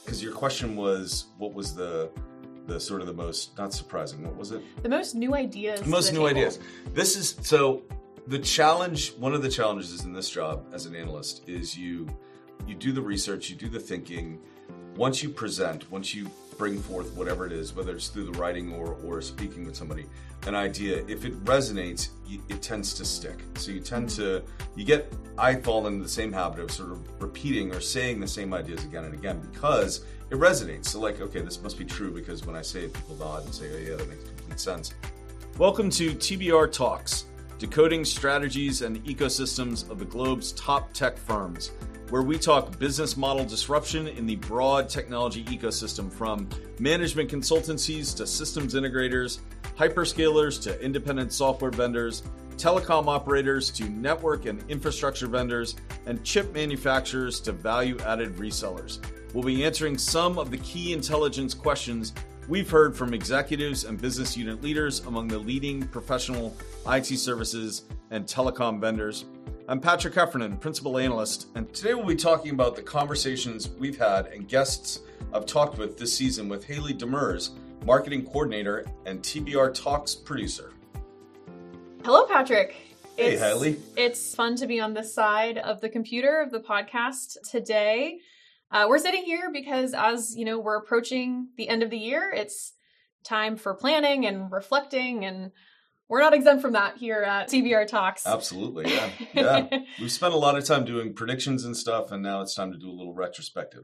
because your question was, what was the sort of the most, not surprising, what was it? The most new ideas. The most new ideas. This is, so the challenge, one of the challenges in this job as an analyst is you do the research, you do the thinking. Once you present, once you bring forth whatever it is, whether it's through the writing or speaking with somebody, an idea, if it resonates, it tends to stick. So I fall into the same habit of sort of repeating or saying the same ideas again and again because it resonates. So like, okay, this must be true because when I say it, people nod and say, oh yeah, that makes complete sense. Welcome to TBR Talks, decoding strategies and ecosystems of the globe's top tech firms, where we talk business model disruption in the broad technology ecosystem, from management consultancies to systems integrators, hyperscalers to independent software vendors, telecom operators to network and infrastructure vendors, and chip manufacturers to value-added resellers. We'll be answering some of the key intelligence questions we've heard from executives and business unit leaders among the leading professional IT services and telecom vendors. I'm Patrick Heffernan, Principal Analyst, and today we'll be talking about the conversations we've had and guests I've talked with this season with Haley Demers, Marketing Coordinator and TBR Talks producer. Hello, Patrick. Hey, Haley. It's fun to be on this side of the computer of the podcast today. We're sitting here because, as you know, we're approaching the end of the year. It's time for planning and reflecting, and we're not exempt from that here at TBR Talks. Absolutely, yeah. We've spent a lot of time doing predictions and stuff, and now it's time to do a little retrospective.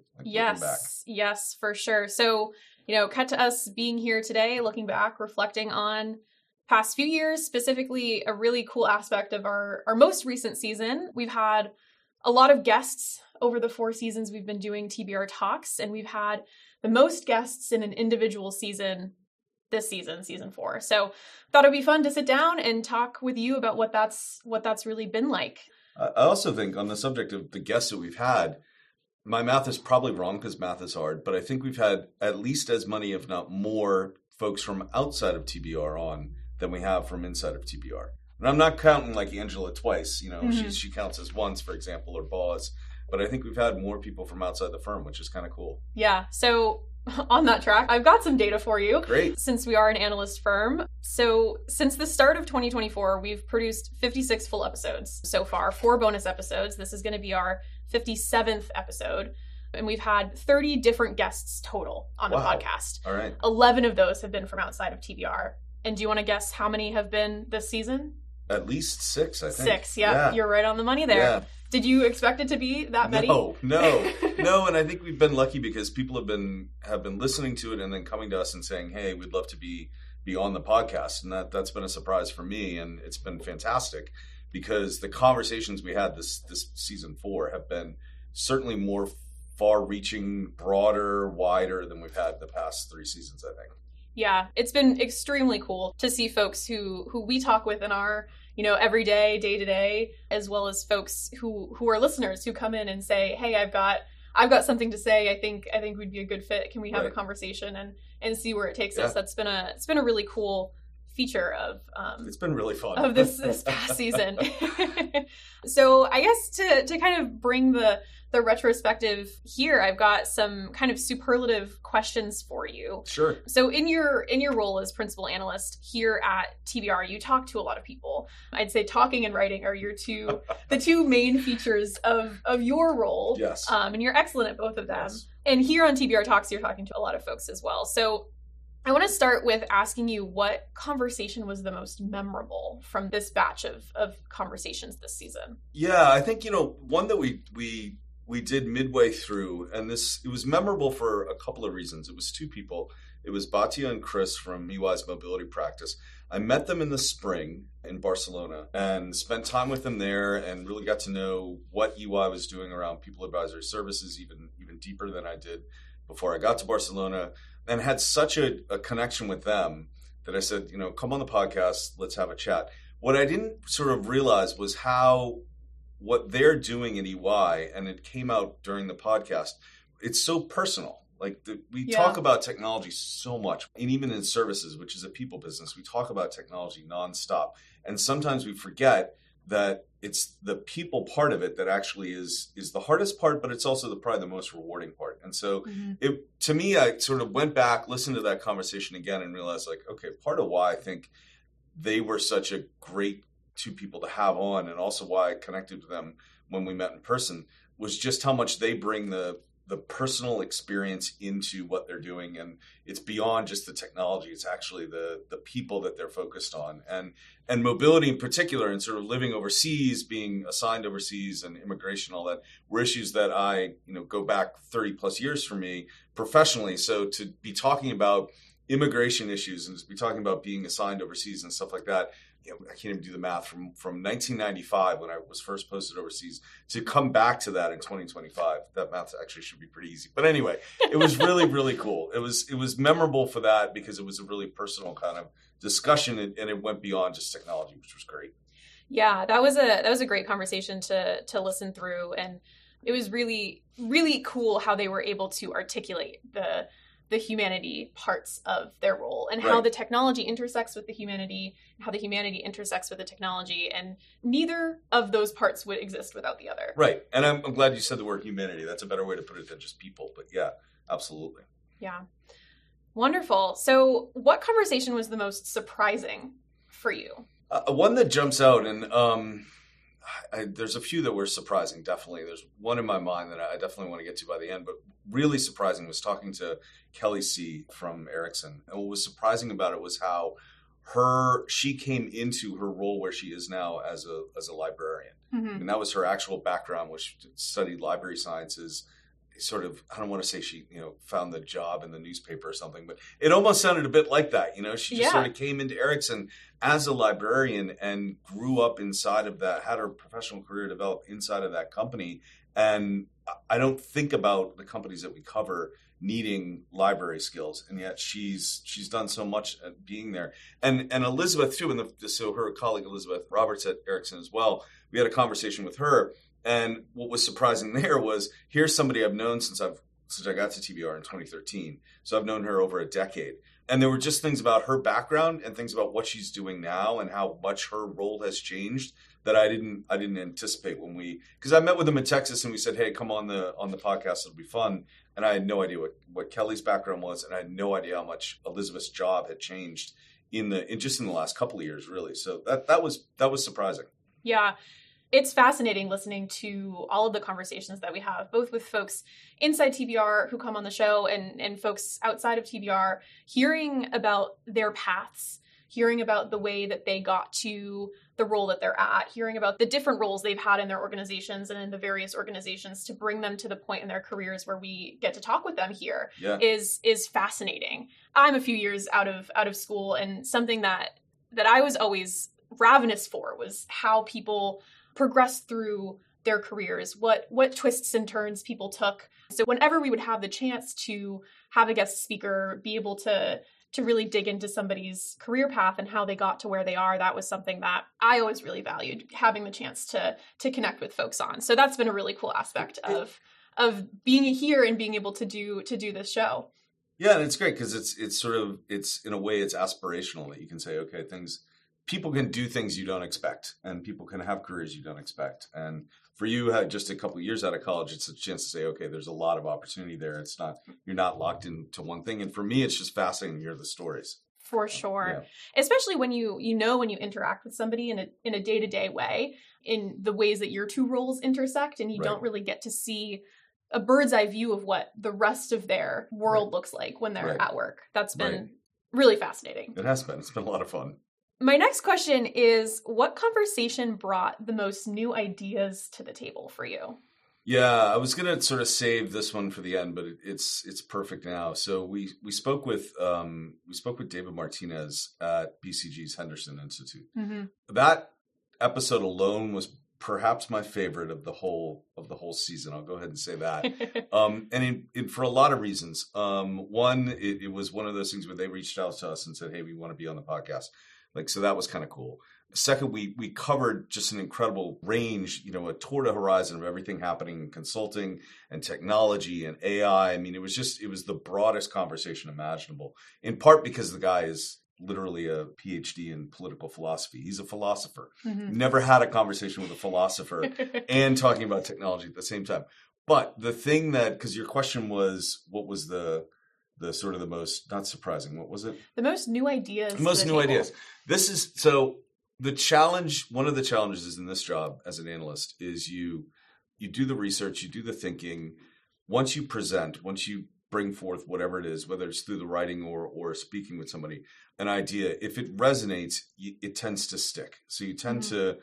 Yes, for sure. So, cut to us being here today, looking back, reflecting on past few years, specifically a really cool aspect of our most recent season. We've had a lot of guests over the 4 seasons we've been doing TBR Talks, and we've had the most guests in an individual season this season, season 4. So thought it'd be fun to sit down and talk with you about what that's really been like. I also think on the subject of the guests that we've had, my math is probably wrong because math is hard, but I think we've had at least as many, if not more, folks from outside of TBR on than we have from inside of TBR. And I'm not counting like Angela twice, she counts as once, for example, or Boz. But I think we've had more people from outside the firm, which is kind of cool. Yeah. So on that track, I've got some data for you. Great. Since we are an analyst firm. So since the start of 2024, we've produced 56 full episodes so far, 4 bonus episodes. This is going to be our 57th episode. And we've had 30 different guests total on the podcast. All right. 11 of those have been from outside of TBR. And do you want to guess how many have been this season? At least 6, I think. 6, yeah. You're right on the money there. Yeah. Did you expect it to be that many? No. And I think we've been lucky because people have been listening to it and then coming to us and saying, hey, we'd love to be on the podcast. And that's been a surprise for me. And it's been fantastic because the conversations we had this season 4 have been certainly more far-reaching, broader, wider than we've had the past 3 seasons, I think. Yeah, it's been extremely cool to see folks who we talk with in our, every day to day, as well as folks who are listeners who come in and say, hey, I've got something to say. I think we'd be a good fit. Can we have a conversation and see where it takes us? It's been a really cool feature of it's been really fun of this past season. So I guess to kind of bring the retrospective here, I've got some kind of superlative questions for you. Sure. So in your role as principal analyst here at TBR, you talk to a lot of people. I'd say talking and writing are the two main features of your role. Yes. And you're excellent at both of them. Yes. And here on TBR Talks, you're talking to a lot of folks as well. So I want to start with asking you what conversation was the most memorable from this batch of conversations this season. Yeah, I think, one that we did midway through, and it was memorable for a couple of reasons. It was 2 people. It was Batya and Chris from EY's mobility practice. I met them in the spring in Barcelona and spent time with them there and really got to know what EY was doing around people advisory services even deeper than I did before I got to Barcelona, and had such a connection with them that I said, come on the podcast, let's have a chat. What I didn't sort of realize was what they're doing at EY, and it came out during the podcast, it's so personal. Like we talk about technology so much, and even in services, which is a people business, we talk about technology nonstop. And sometimes we forget that it's the people part of it that actually is the hardest part, but it's also probably the most rewarding part. And so to me, I sort of went back, listened to that conversation again and realized like, okay, part of why I think they were such a great two people to have on, and also why I connected with them when we met in person, was just how much they bring the personal experience into what they're doing. And it's beyond just the technology. It's actually the people that they're focused on, and mobility in particular, and sort of living overseas, being assigned overseas, and immigration, all that were issues that I, go back 30 plus years for me professionally. So to be talking about immigration issues and to be talking about being assigned overseas and stuff like that, I can't even do the math from 1995 when I was first posted overseas to come back to that in 2025. That math actually should be pretty easy. But anyway, it was really, really cool. It was memorable for that because it was a really personal kind of discussion, and it went beyond just technology, which was great. Yeah, that was a great conversation to listen through, and it was really, really cool how they were able to articulate the humanity parts of their role, and how the technology intersects with the humanity, how the humanity intersects with the technology, and neither of those parts would exist without the other. Right. And I'm glad you said the word humanity. That's a better way to put it than just people. But yeah, absolutely. Yeah. Wonderful. So what conversation was the most surprising for you? One that jumps out, and there's a few that were surprising, definitely. There's one in my mind that I definitely want to get to by the end, but really surprising was talking to Kelly C. from Ericsson. And what was surprising about it was how she came into her role where she is now as a librarian. Mm-hmm. And that was her actual background, which studied library sciences. Sort of, I don't want to say she, found the job in the newspaper or something, but it almost sounded a bit like that. She just sort of came into Ericsson as a librarian and grew up inside of that, had her professional career develop inside of that company. And I don't think about the companies that we cover needing library skills, and yet she's done so much at being there. And Elizabeth too, so her colleague Elizabeth Roberts at Ericsson as well. We had a conversation with her. And what was surprising there was, here's somebody I've known since I got to TBR in 2013. So I've known her over a decade. And there were just things about her background and things about what she's doing now and how much her role has changed that I didn't anticipate because I met with them in Texas and we said, hey, come on the podcast, it'll be fun. And I had no idea what Kelly's background was, and I had no idea how much Elizabeth's job had changed in just in the last couple of years, really. So that was surprising. Yeah. It's fascinating listening to all of the conversations that we have, both with folks inside TBR who come on the show and folks outside of TBR, hearing about their paths, hearing about the way that they got to the role that they're at, hearing about the different roles they've had in their organizations and in the various organizations to bring them to the point in their careers where we get to talk with them here is fascinating. I'm a few years out of school, and something that I was always ravenous for was how people progress through their careers, what twists and turns people took. So whenever we would have the chance to have a guest speaker be able to really dig into somebody's career path and how they got to where they are, that was something that I always really valued, having the chance to connect with folks on. So that's been a really cool aspect of being here and being able to do this show. Yeah, and it's great because it's in a way it's aspirational, that you can say, okay, people can do things you don't expect, and people can have careers you don't expect. And for you, just a couple of years out of college, it's a chance to say, okay, there's a lot of opportunity there. You're not locked into one thing. And for me, it's just fascinating to hear the stories. For sure. Yeah. Especially when you interact with somebody in a day-to-day way, in the ways that your two roles intersect, and you don't really get to see a bird's eye view of what the rest of their world looks like when they're at work. That's been really fascinating. It has been. It's been a lot of fun. My next question is, what conversation brought the most new ideas to the table for you? Yeah, I was going to sort of save this one for the end, but it's perfect now. So we spoke with David Martinez at BCG's Henderson Institute. Mm-hmm. That episode alone was perhaps my favorite of the whole season. I'll go ahead and say that. And for a lot of reasons. One, it was one of those things where they reached out to us and said, hey, we want to be on the podcast. So that was kind of cool. Second, we covered just an incredible range, a tour de horizon of everything happening in consulting and technology and AI. I mean, it was the broadest conversation imaginable, in part because the guy is literally a PhD in political philosophy. He's a philosopher. Mm-hmm. Never had a conversation with a philosopher and talking about technology at the same time. But the thing that, because your question was, what was the sort of the most, not surprising, what was it? The most new ideas. The most new ideas. This is, so the challenge, one of the challenges in this job as an analyst is you do the research, you do the thinking. Once you present, once you bring forth whatever it is, whether it's through the writing or speaking with somebody, an idea, if it resonates, it tends to stick. So you tend to,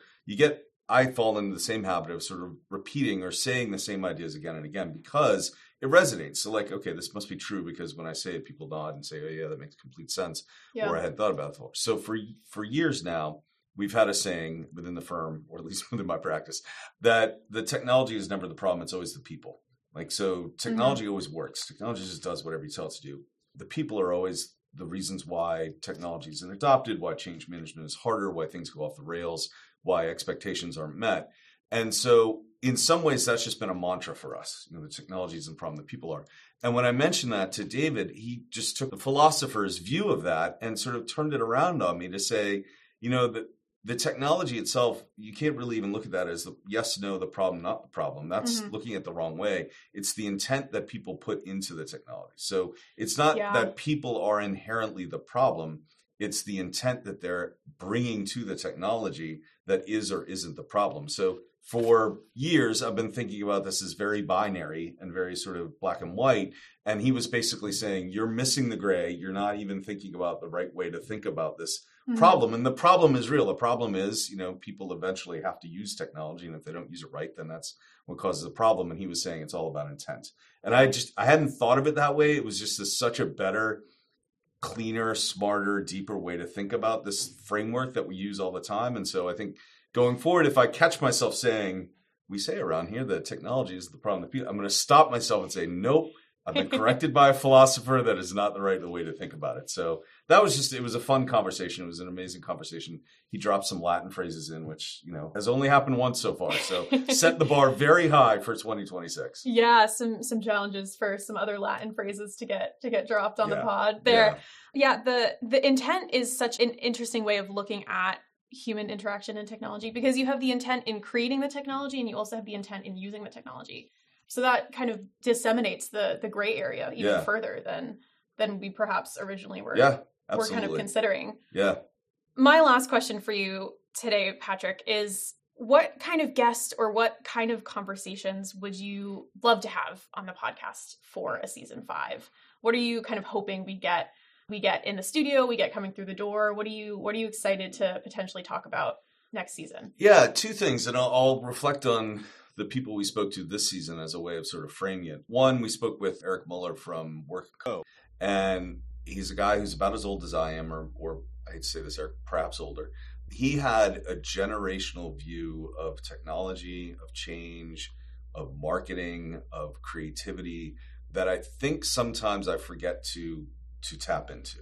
I fall into the same habit of sort of repeating or saying the same ideas again and again because it resonates. So like, okay, this must be true because when I say it, people nod and say, oh yeah, that makes complete sense. Yeah. Or I had thought about it before. So for years now, we've had a saying within the firm, or at least within my practice, that the technology is never the problem. It's always the people. Like, so technology always works. Technology just does whatever you tell it to do. The people are always the reasons why technology isn't adopted, why change management is harder, why things go off the rails, why expectations aren't met. And so in some ways, that's just been a mantra for us. The technology isn't the problem, the people are. And when I mentioned that to David, he just took the philosopher's view of that and sort of turned it around on me to say, that the technology itself, you can't really even look at that as the yes, no, the problem, not the problem. That's looking at the wrong way. It's the intent that people put into the technology. So it's not that people are inherently the problem. It's the intent that they're bringing to the technology that is or isn't the problem. So for years, I've been thinking about this as very binary and very sort of black and white. And he was basically saying, you're missing the gray. You're not even thinking about the right way to think about this problem. And the problem is real. The problem is, people eventually have to use technology. And if they don't use it right, then that's what causes the problem. And he was saying it's all about intent. And I hadn't thought of it that way. It was just such a better, cleaner, smarter, deeper way to think about this framework that we use all the time. And so I think going forward, if I catch myself saying, we say around here that technology is the problem, I'm going to stop myself and say, nope, I've been corrected by a philosopher. That is not the right way to think about it. So that was it was a fun conversation. It was an amazing conversation. He dropped some Latin phrases in, which, has only happened once so far. So set the bar very high for 2026. Yeah, some challenges for some other Latin phrases to get dropped on the pod there. Yeah, the intent is such an interesting way of looking at human interaction and technology because you have the intent in creating the technology and you also have the intent in using the technology. So that kind of disseminates the gray area even further than we perhaps originally were kind of considering. Yeah. My last question for you today, Patrick, is what kind of guest or what kind of conversations would you love to have on the podcast for a season 5? What are you kind of hoping we get in the studio, we get coming through the door? What are you excited to potentially talk about next season? Yeah, two things, and I'll reflect on the people we spoke to this season as a way of sort of framing it. One, we spoke with Eric Muller from Work & Co. And he's a guy who's about as old as I am, or I hate to say this, Eric, perhaps older. He had a generational view of technology, of change, of marketing, of creativity that I think sometimes I forget to tap into.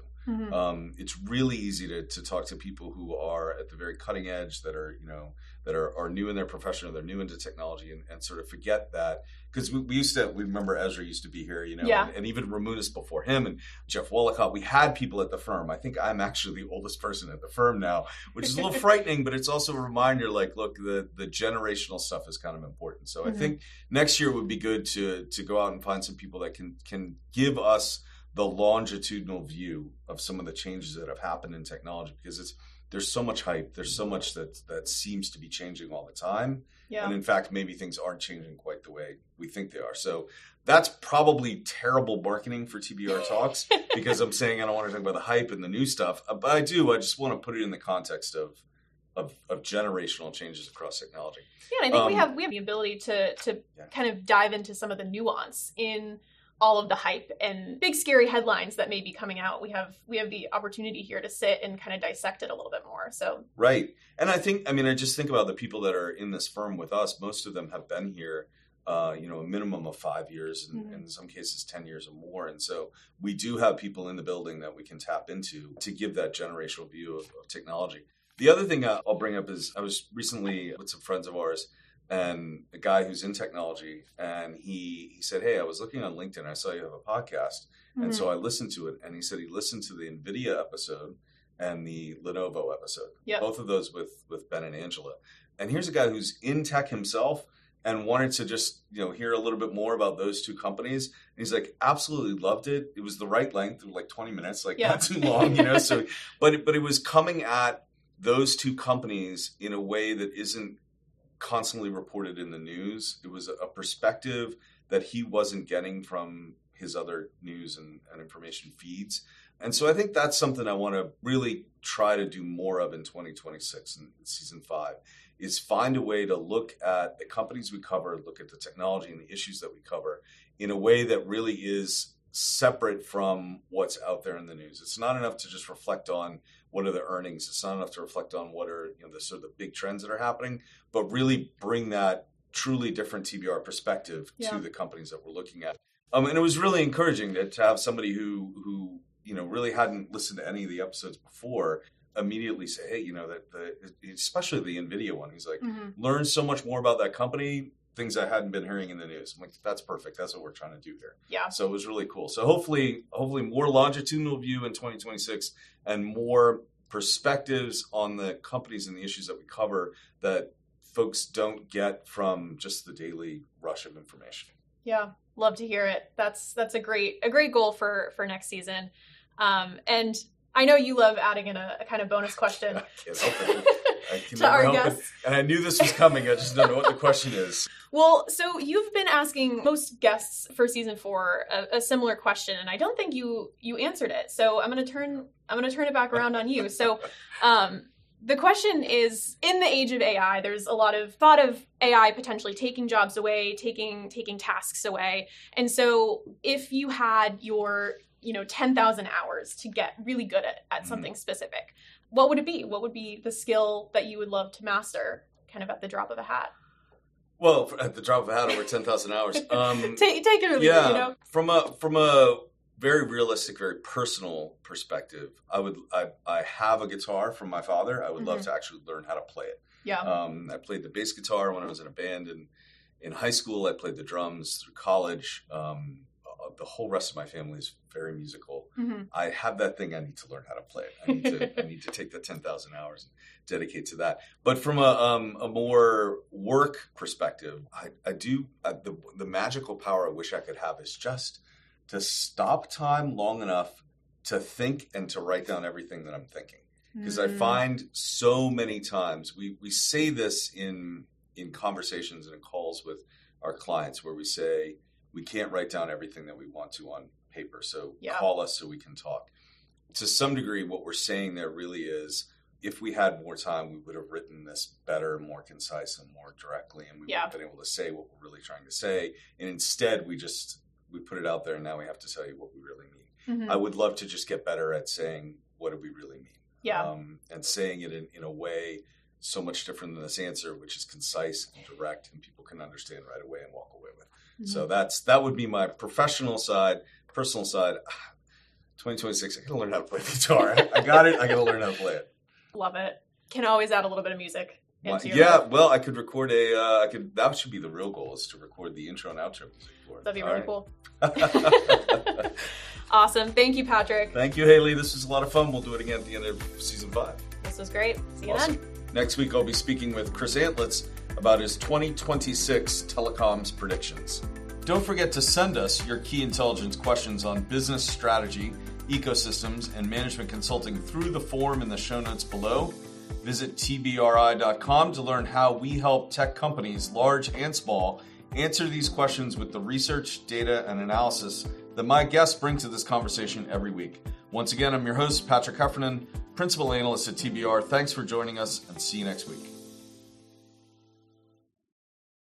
It's really easy to talk to people who are at the very cutting edge, that are new in their profession, or they're new into technology, and sort of forget that. Because we remember Ezra used to be here, and even Ramunis before him, and Jeff Wollicott. We had people at the firm. I think I'm actually the oldest person at the firm now, which is a little frightening, but it's also a reminder, like, look, the generational stuff is kind of important. So I think next year would be good to go out and find some people that can give us the longitudinal view of some of the changes that have happened in technology, because there's so much hype. There's so much that seems to be changing all the time. Yeah. And in fact, maybe things aren't changing quite the way we think they are. So that's probably terrible marketing for TBR Talks because I'm saying I don't want to talk about the hype and the new stuff, but I do. I just want to put it in the context of generational changes across technology. Yeah, and I think we have the ability to kind of dive into some of the nuance in all of the hype and big scary headlines that may be coming out. We have the opportunity here to sit and kind of dissect it a little bit more. So right. And I just think about the people that are in this firm with us. Most of them have been here a minimum of 5 years and in some cases 10 years or more. And so we do have people in the building that we can tap into to give that generational view of technology. The other thing I'll bring up is I was recently with some friends of ours and a guy who's in technology, and he said, hey, I was looking on LinkedIn, I saw you have a podcast. And so I listened to it, and he said he listened to the NVIDIA episode, and the Lenovo episode. Yep. Both of those with Ben and Angela. And here's a guy who's in tech himself and wanted to just, hear a little bit more about those two companies. And he's like, absolutely loved it. It was the right length, like 20 minutes, not too long, So, but it was coming at those two companies in a way that isn't constantly reported in the news. It was a perspective that he wasn't getting from his other news and information feeds. And so I think that's something I want to really try to do more of in 2026 in season 5, is find a way to look at the companies we cover, look at the technology and the issues that we cover in a way that really is separate from what's out there in the news. It's not enough to just reflect on what are the earnings. It's not enough to reflect on what are the sort of the big trends that are happening, but really bring that truly different TBR perspective to the companies that we're looking at. And it was really encouraging to have somebody who really hadn't listened to any of the episodes before immediately say, hey, especially the NVIDIA one, he's like, learned so much more about that company, things I hadn't been hearing in the news. I'm like, that's perfect. That's what we're trying to do here. Yeah. So it was really cool. So hopefully more longitudinal view in 2026 and more perspectives on the companies and the issues that we cover that folks don't get from just the daily rush of information. Yeah. Love to hear it. That's a great goal for next season. And I know you love adding in a kind of bonus question. I can't help it. I can to never our help guests. it. And I knew this was coming. I just don't know what the question is. Well, so you've been asking most guests for season 4 a similar question, and I don't think you answered it. So I'm going to turn it back around on you. So, the question is, in the age of AI, there's a lot of thought of AI potentially taking jobs away, taking tasks away. And so if you had your 10,000 hours to get really good at something specific, what would it be? What would be the skill that you would love to master kind of at the drop of a hat? Well, at the drop of a hat, over 10,000 hours. Take it or leave it, From a very realistic, very personal perspective, I have a guitar from my father. I would love to actually learn how to play it. Yeah. I played the bass guitar when I was in a band in high school. I played the drums through college. The whole rest of my family is very musical. I have that thing. I need to learn how to play it. I need to take the 10,000 hours and dedicate to that. But from a more work perspective, I do the magical power I wish I could have is just to stop time long enough to think and to write down everything that I'm thinking. Because I find so many times we say this in conversations and in calls with our clients where we say, we can't write down everything that we want to on paper. So call us so we can talk. To some degree, what we're saying there really is, if we had more time, we would have written this better, more concise, and more directly. And we would have been able to say what we're really trying to say. And instead, we put it out there, and now we have to tell you what we really mean. I would love to just get better at saying, what do we really mean? Yeah. And saying it in a way so much different than this answer, which is concise and direct, and people can understand right away and walk away with. So that would be my professional side. Personal side, 2026, I got to learn how to play the guitar. I got it. I got to learn how to play it. Love it. Can always add a little bit of music. Well, I could record that should be the real goal, is to record the intro and outro music for it. That'd be really cool. Awesome. Thank you, Patrick. Thank you, Haley. This was a lot of fun. We'll do it again at the end of season 5. This was great. See you then. Next week, I'll be speaking with Chris Antlitz about his 2026 telecoms predictions. Don't forget to send us your key intelligence questions on business strategy, ecosystems, and management consulting through the form in the show notes below. Visit tbri.com to learn how we help tech companies, large and small, answer these questions with the research, data, and analysis that my guests bring to this conversation every week. Once again, I'm your host, Patrick Heffernan, Principal Analyst at TBR. Thanks for joining us, and see you next week.